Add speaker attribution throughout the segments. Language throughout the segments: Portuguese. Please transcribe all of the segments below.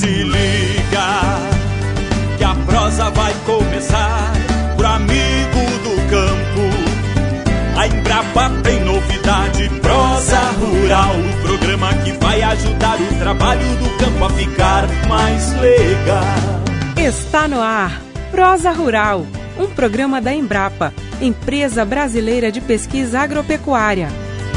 Speaker 1: se liga, que a prosa vai começar pro amigo do campo. A Embrapa tem novidade, Prosa Rural, o programa que vai ajudar o trabalho do campo a ficar mais legal.
Speaker 2: Está no ar, Prosa Rural, um programa da Embrapa, Empresa Brasileira de Pesquisa Agropecuária.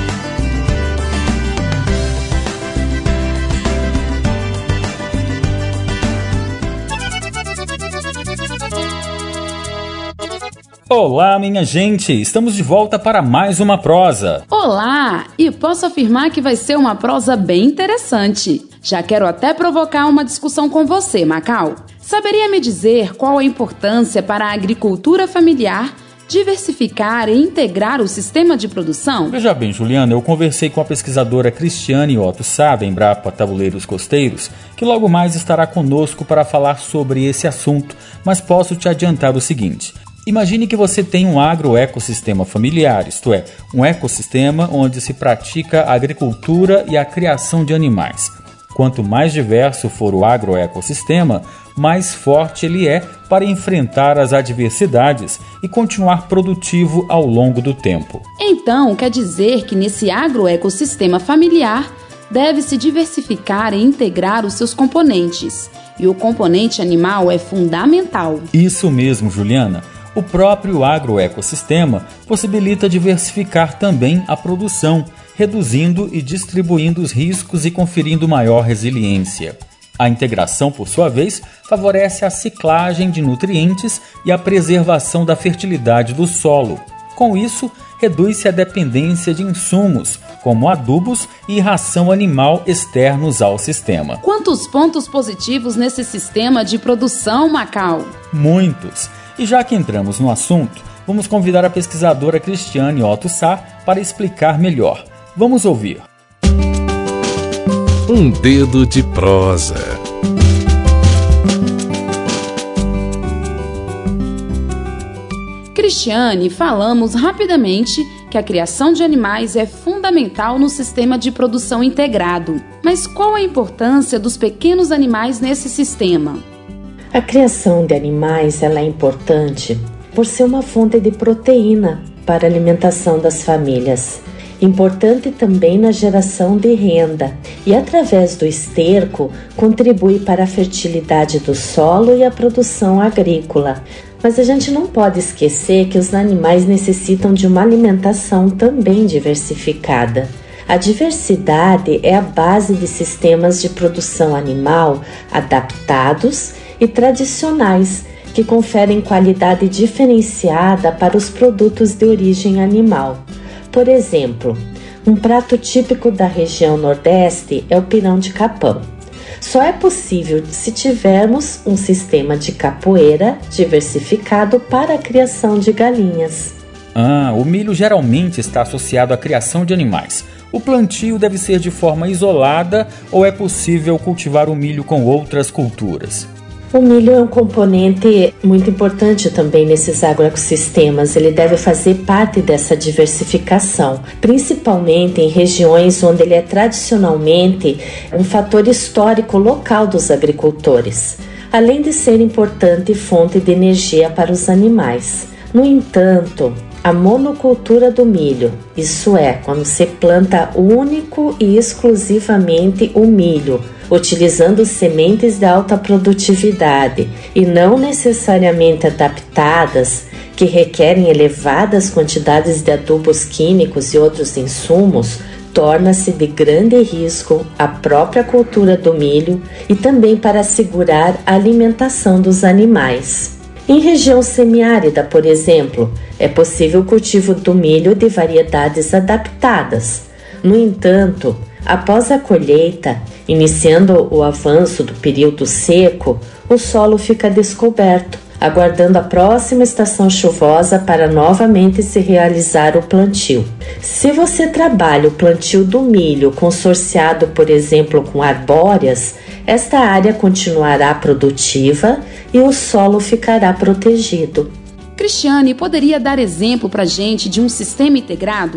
Speaker 3: Olá, minha gente! Estamos de volta para mais uma prosa.
Speaker 4: Olá! E posso afirmar que vai ser uma prosa bem interessante. Já quero até provocar uma discussão com você, Macau. Saberia me dizer qual a importância para a agricultura familiar diversificar e integrar o sistema de produção?
Speaker 3: Veja bem, Juliana, eu conversei com a pesquisadora Cristiane Otto Sá, da Embrapa Tabuleiros Costeiros, que logo mais estará conosco para falar sobre esse assunto, mas posso te adiantar o seguinte. Imagine que você tem um agroecossistema familiar, isto é, um ecossistema onde se pratica a agricultura e a criação de animais. Quanto mais diverso for o agroecossistema, mais forte ele é para enfrentar as adversidades e continuar produtivo ao longo do tempo.
Speaker 4: Então, quer dizer que nesse agroecossistema familiar deve-se diversificar e integrar os seus componentes. E o componente animal é fundamental.
Speaker 3: Isso mesmo, Juliana. O próprio agroecossistema possibilita diversificar também a produção, reduzindo e distribuindo os riscos e conferindo maior resiliência. A integração, por sua vez, favorece a ciclagem de nutrientes e a preservação da fertilidade do solo. Com isso, reduz-se a dependência de insumos, como adubos e ração animal externos ao sistema.
Speaker 4: Quantos pontos positivos nesse sistema de produção, Macau?
Speaker 3: Muitos! E já que entramos no assunto, vamos convidar a pesquisadora Cristiane Otto Sá para explicar melhor. Vamos ouvir.
Speaker 5: Um dedo de prosa.
Speaker 4: Cristiane, falamos rapidamente que a criação de animais é fundamental no sistema de produção integrado. Mas qual a importância dos pequenos animais nesse sistema?
Speaker 6: A criação de animais ela é importante por ser uma fonte de proteína para a alimentação das famílias. Importante também na geração de renda e, através do esterco, contribui para a fertilidade do solo e a produção agrícola. Mas a gente não pode esquecer que os animais necessitam de uma alimentação também diversificada. A diversidade é a base de sistemas de produção animal adaptados e tradicionais, que conferem qualidade diferenciada para os produtos de origem animal. Por exemplo, um prato típico da região Nordeste é o pirão de capão. Só é possível se tivermos um sistema de capoeira diversificado para a criação de galinhas.
Speaker 3: O milho geralmente está associado à criação de animais. O plantio deve ser de forma isolada ou é possível cultivar o milho com outras culturas?
Speaker 6: O milho é um componente muito importante também nesses agroecossistemas. Ele deve fazer parte dessa diversificação, principalmente em regiões onde ele é tradicionalmente um fator histórico local dos agricultores, além de ser importante fonte de energia para os animais. No entanto, a monocultura do milho, isso é, quando se planta único e exclusivamente o milho, utilizando sementes de alta produtividade e não necessariamente adaptadas, que requerem elevadas quantidades de adubos químicos e outros insumos, torna-se de grande risco a própria cultura do milho e também para assegurar a alimentação dos animais. Em região semiárida, por exemplo, é possível o cultivo do milho de variedades adaptadas. No entanto, após a colheita, iniciando o avanço do período seco, o solo fica descoberto, aguardando a próxima estação chuvosa para novamente se realizar o plantio. Se você trabalha o plantio do milho consorciado, por exemplo, com arbóreas, esta área continuará produtiva e o solo ficará protegido.
Speaker 4: Cristiane, poderia dar exemplo para a gente de um sistema integrado?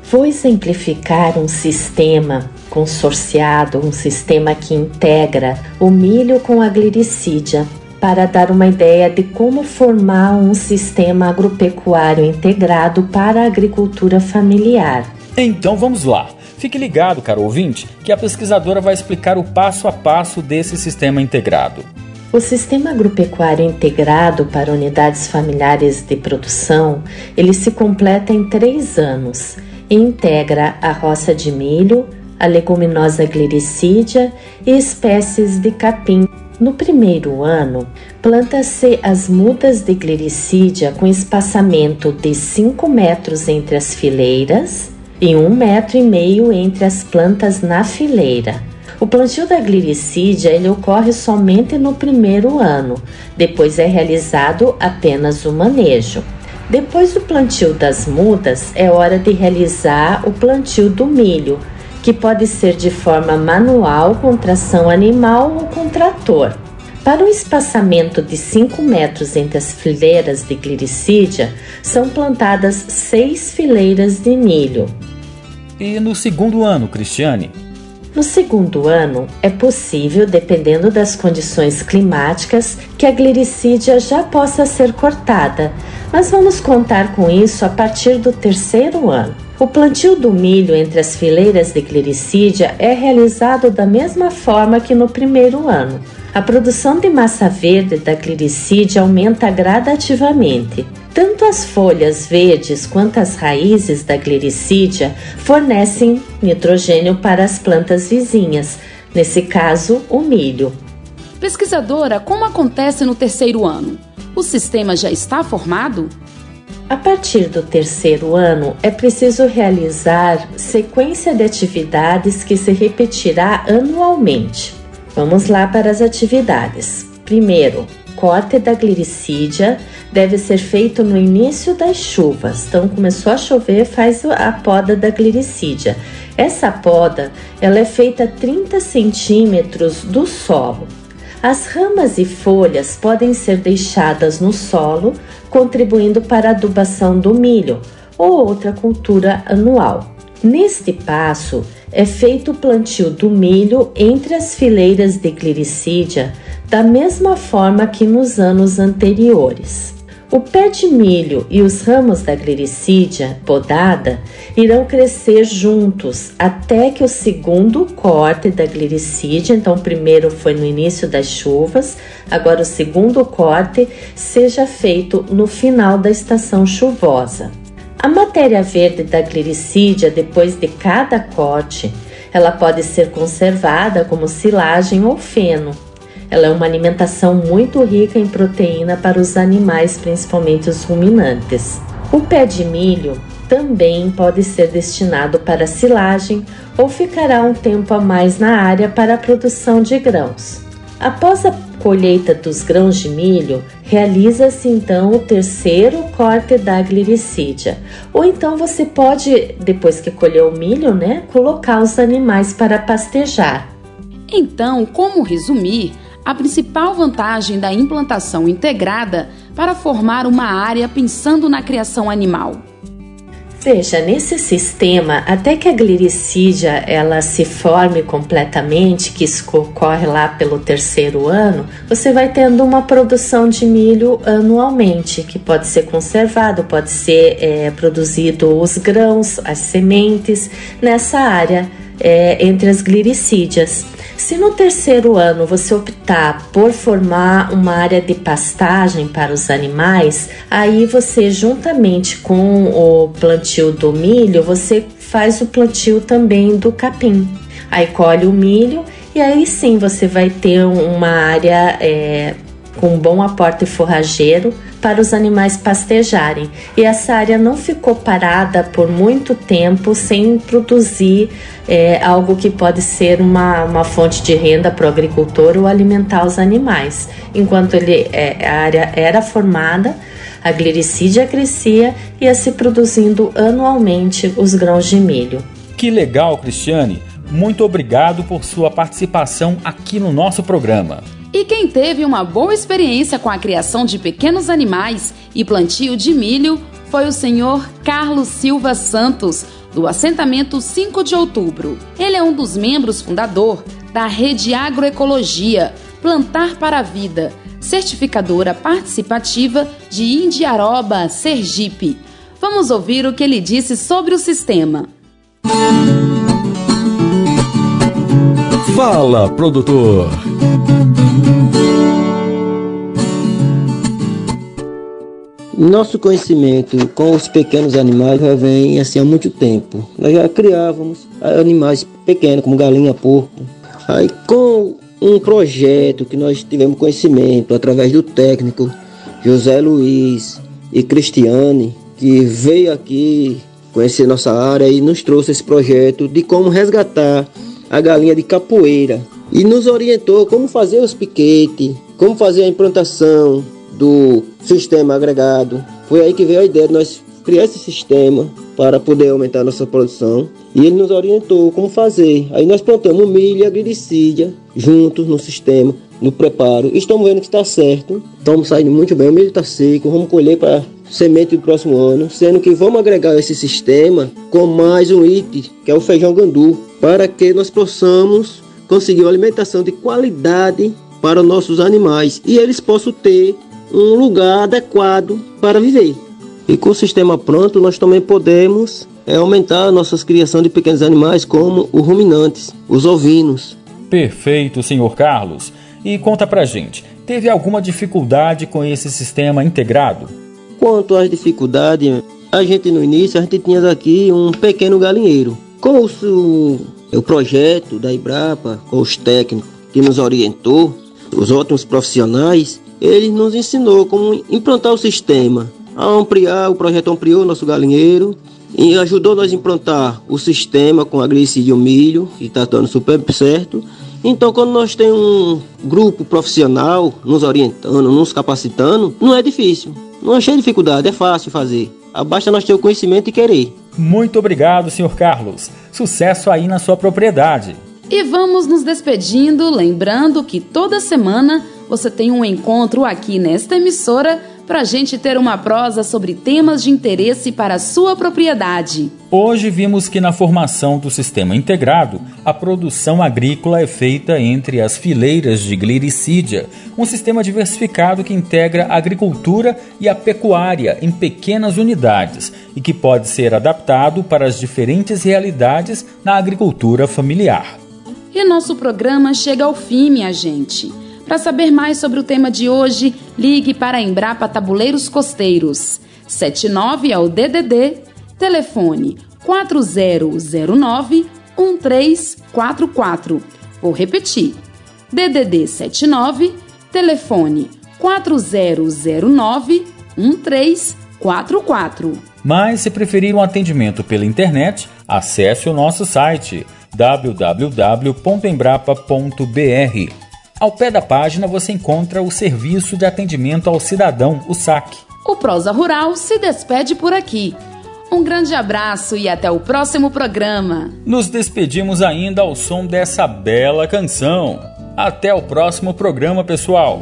Speaker 6: Vou exemplificar um sistema consorciado, um sistema que integra o milho com a glicídia, para dar uma ideia de como formar um sistema agropecuário integrado para a agricultura familiar.
Speaker 3: Então vamos lá. Fique ligado, caro ouvinte, que a pesquisadora vai explicar o passo a passo desse sistema integrado.
Speaker 6: O sistema agropecuário integrado para unidades familiares de produção, ele se completa em 3 anos e integra a roça de milho, a leguminosa glicídia e espécies de capim. No primeiro ano, planta-se as mudas de glicídia com espaçamento de 5 metros entre as fileiras e 1,5 metro entre as plantas na fileira. O plantio da glicídia ele ocorre somente no primeiro ano, depois é realizado apenas o manejo. Depois do plantio das mudas, é hora de realizar o plantio do milho, que pode ser de forma manual, com tração animal ou com trator. Para o espaçamento de 5 metros entre as fileiras de glicídia, são plantadas 6 fileiras de milho.
Speaker 3: E no segundo ano, Cristiane?
Speaker 6: No segundo ano, é possível, dependendo das condições climáticas, que a glicídia já possa ser cortada, mas vamos contar com isso a partir do terceiro ano. O plantio do milho entre as fileiras de glicídia é realizado da mesma forma que no primeiro ano. A produção de massa verde da glicídia aumenta gradativamente. Tanto as folhas verdes quanto as raízes da glicídia fornecem nitrogênio para as plantas vizinhas, nesse caso, o milho.
Speaker 4: Pesquisadora, como acontece no terceiro ano? O sistema já está formado?
Speaker 6: A partir do terceiro ano, é preciso realizar sequência de atividades que se repetirá anualmente. Vamos lá para as atividades. Primeiro, corte da glicídia deve ser feito no início das chuvas. Então, começou a chover, faz a poda da glicídia. Essa poda ela é feita a 30 centímetros do solo. As ramas e folhas podem ser deixadas no solo, contribuindo para a adubação do milho ou outra cultura anual. Neste passo, é feito o plantio do milho entre as fileiras de glicídia, da mesma forma que nos anos anteriores. O pé de milho e os ramos da glicídia podada irão crescer juntos até que o segundo corte da glicídia, então o primeiro foi no início das chuvas, agora o segundo corte seja feito no final da estação chuvosa. A matéria verde da glicídia, depois de cada corte, ela pode ser conservada como silagem ou feno. Ela é uma alimentação muito rica em proteína para os animais, principalmente os ruminantes. O pé de milho também pode ser destinado para silagem ou ficará um tempo a mais na área para a produção de grãos. Após a colheita dos grãos de milho, realiza-se então o terceiro corte da glicídia. Ou então você pode, depois que colheu o milho, colocar os animais para pastejar.
Speaker 4: Então, como resumir a principal vantagem da implantação integrada para formar uma área pensando na criação animal?
Speaker 6: Veja, nesse sistema, até que a glicídia ela se forme completamente, que isso ocorre lá pelo terceiro ano, você vai tendo uma produção de milho anualmente, que pode ser conservado, pode ser produzido os grãos, as sementes, nessa área entre as glicídias. Se no terceiro ano você optar por formar uma área de pastagem para os animais, aí você, juntamente com o plantio do milho, você faz o plantio também do capim. Aí colhe o milho e aí sim você vai ter uma área com um bom aporte forrageiro para os animais pastejarem. E essa área não ficou parada por muito tempo sem produzir algo que pode ser uma fonte de renda para o agricultor ou alimentar os animais. Enquanto a área era formada, a glicídia crescia e ia se produzindo anualmente os grãos de milho.
Speaker 3: Que legal, Cristiane! Muito obrigado por sua participação aqui no nosso programa.
Speaker 4: E quem teve uma boa experiência com a criação de pequenos animais e plantio de milho foi o senhor Carlos Silva Santos, do assentamento 5 de Outubro. Ele é um dos membros fundador da Rede Agroecologia Plantar para a Vida, certificadora participativa de Indiaroba, Sergipe. Vamos ouvir o que ele disse sobre o sistema.
Speaker 5: Fala, produtor!
Speaker 7: Nosso conhecimento com os pequenos animais já vem assim há muito tempo. Nós já criávamos animais pequenos, como galinha, porco. Aí com um projeto que nós tivemos conhecimento através do técnico José Luiz e Cristiane, que veio aqui conhecer nossa área e nos trouxe esse projeto de como resgatar a galinha de capoeira. E nos orientou como fazer os piquetes, como fazer a implantação do sistema agregado. Foi aí que veio a ideia de nós criar esse sistema para poder aumentar a nossa produção. E ele nos orientou como fazer. Aí nós plantamos milho e a glicídia juntos no sistema, no preparo. E estamos vendo que está certo. Estamos saindo muito bem. O milho está seco. Vamos colher para semente do próximo ano. Sendo que vamos agregar esse sistema com mais um item, que é o feijão gandu, para que nós possamos conseguir uma alimentação de qualidade para nossos animais. E eles possam ter um lugar adequado para viver. E com o sistema pronto, nós também podemos aumentar a nossa criação de pequenos animais, como os ruminantes, os ovinos.
Speaker 3: Perfeito, senhor Carlos. E conta pra gente, teve alguma dificuldade com esse sistema integrado?
Speaker 7: Quanto às dificuldades, a gente no início, a gente tinha aqui um pequeno galinheiro. Com o projeto da Embrapa, com os técnicos que nos orientou, os ótimos profissionais, ele nos ensinou como implantar o sistema, a ampliar. O projeto ampliou nosso galinheiro e ajudou nós a implantar o sistema com a glicídia e o milho, que está dando super certo. Então, quando nós temos um grupo profissional nos orientando, nos capacitando, não é difícil, não achei dificuldade, é fácil fazer. Basta nós ter o conhecimento e querer.
Speaker 3: Muito obrigado, senhor Carlos. Sucesso aí na sua propriedade.
Speaker 4: E vamos nos despedindo, lembrando que toda semana você tem um encontro aqui nesta emissora para a gente ter uma prosa sobre temas de interesse para a sua propriedade.
Speaker 3: Hoje vimos que na formação do sistema integrado, a produção agrícola é feita entre as fileiras de glicídia, um sistema diversificado que integra a agricultura e a pecuária em pequenas unidades e que pode ser adaptado para as diferentes realidades na agricultura familiar.
Speaker 4: E nosso programa chega ao fim, minha gente. Para saber mais sobre o tema de hoje, ligue para a Embrapa Tabuleiros Costeiros. 79 é o DDD, telefone 4009-1344. Vou repetir, DDD 79, telefone 4009-1344.
Speaker 3: Mas se preferir um atendimento pela internet, acesse o nosso site www.embrapa.br. Ao pé da página você encontra o Serviço de Atendimento ao Cidadão, o SAC.
Speaker 4: O Prosa Rural se despede por aqui. Um grande abraço e até o próximo programa.
Speaker 3: Nos despedimos ainda ao som dessa bela canção. Até o próximo programa, pessoal.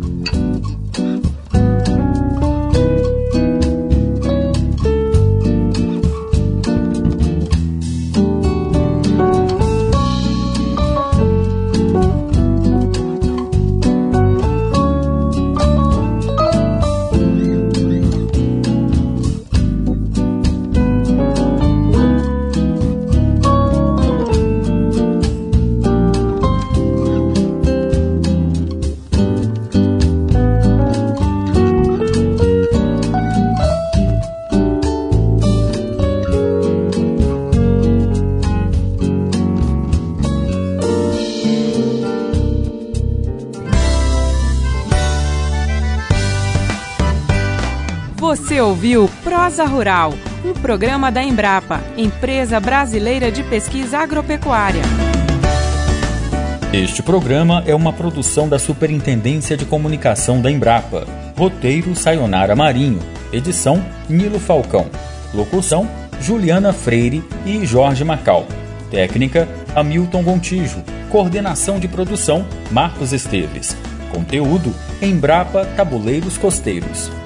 Speaker 2: Você ouviu Prosa Rural, um programa da Embrapa, Empresa Brasileira de Pesquisa Agropecuária.
Speaker 3: Este programa é uma produção da Superintendência de Comunicação da Embrapa. Roteiro Sayonara Marinho. Edição Nilo Falcão. Locução Juliana Freire e Jorge Macau. Técnica Hamilton Gontijo. Coordenação de produção Marcos Esteves. Conteúdo Embrapa Tabuleiros Costeiros.